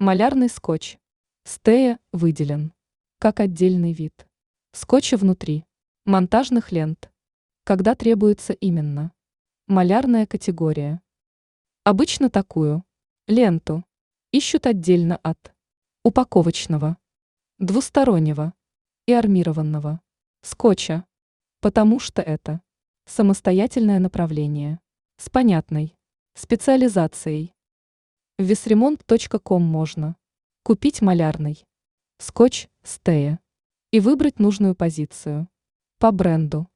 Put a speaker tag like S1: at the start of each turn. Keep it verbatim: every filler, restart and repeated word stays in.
S1: Малярный скотч. Стея выделен. Как отдельный вид. Скотча внутри. Монтажных лент. Когда требуется именно. Малярная категория. Обычно такую ленту ищут отдельно от упаковочного, двустороннего и армированного скотча, потому что это самостоятельное направление с понятной специализацией. В весремонт точка ком можно купить малярный скотч Стея и выбрать нужную позицию по бренду.